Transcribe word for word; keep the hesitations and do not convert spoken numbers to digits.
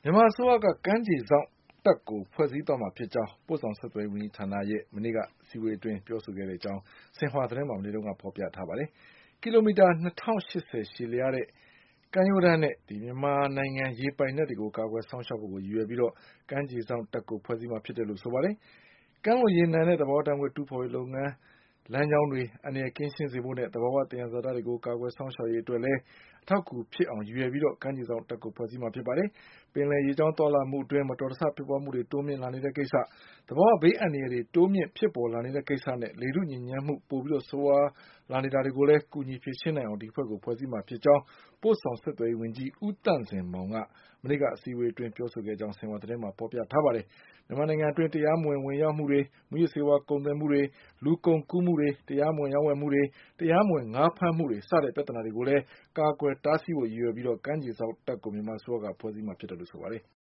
မြန်မာအစိုးရကကမ်းခြေစောင့်တပ်ကိုဖွဲ့စည်းသွားမှာဖြစ်ကြောင်းပို့ဆောင်ဆက်သွယ်ရေးဝန်ကြီးဌာနရဲ့မနေ့ကအစည်းအဝေးအတွင်းပြောဆိုခဲ့ကြောင်းဆင်ဟွာသတင်းမှာမနေ့ကဖေါ်ပြထားပါတယ်။ကီလိုမီတာနှစ်ထောင်ရှစ်ဆယ်ရှည်လျားတဲ့ကမ်းရိုးတန်းနဲ့မြန်မာနိုင်ငံရေပိုင်နက်တွေကိုကာကွယ်စောင့်ရှောက်ဖို့ရည်ရွယ်ပြီးကမ်းခြေစောင့်တပ်ကိုဖွဲ့စည်းမှာဖြစ်တယ်လို့ဆိုပါတယ်။ကမ်းလွန်ရေနံနဲ့သဘာဝဓါတ်ငွေ့တူးဖေါ်ရေးလုပ်ငန်းလမ်းကြောင်းတွေအန္တရာယ်ကင်းရှင်းစေဖို့နဲ့သဘာဝသယံဇာတတွေကိုကာကွယ်စောင့်ရှောက်ရေးအတွက်လည်းအထောက်အကူဖြစ်အောင်ရည်ရွယ်ပြီးကမ်းခြေစောင့်တပ်ကိုဖွဲ့စည်းမှာဖြစ်ပါတယ်။ပင်လယ်ရေကြောင်းသွားလာမှုအတွင်းမတော်တဆဖြစ်ပွါးမှုတွေတိုးမြင့်လာနေတဲ့ကိစ္စ၊သဘာဝဘေးအန္တရာယ်တွေတိုးမြင့်ဖြစ်ပေါ်လာနေတဲ့ကိစ္စနဲ့လေထုညစ်ညမ်းမှုပိုပြီးဆိုးဝါးလာနေတာတွေကိုလည်းကူညီဖြေရှင်းနိုင်အောင်ဒီအဖွဲ့ကိုဖွဲ့စည်းမှာဖြစ်ကြောင်းပို့ဆောင်ဆက်သွယ်ရေးဝန်ကြီးဦးသန့်ဇင်မောင်ကမနေ့ကအစည်းအဝေးအတွင်းပြောဆိုခဲ့ကြောင်းဆင်ဟွာသတင်းမှာဖေါ်ပြထားပါတယ်။မြန်မာနိုင်ငံအတွင်းတရားမဝင်ဝင်ရောက်မှုတွေ၊မူးယစ်ဆေးဝါးကုန်သွယ်မှုတွေ၊လူကုန်ကူးမှုတွေ၊တရားမဝင်ရောင်းဝယ်မှုတွေ၊တရားမဝင်ငါးဖမ်းမှုတွေစတဲ့ပြဿနာတွေကိုလည်းကာကွယ်တားဆီးဖို့ရည်ရွယ်ပြီးကမ်းခြေစောင့်တပ်ကိုမြန်မာအစိုးရကဖွဲ့စည်းမှာဖြစ်တယ်လို့ဆိုပါတယ်။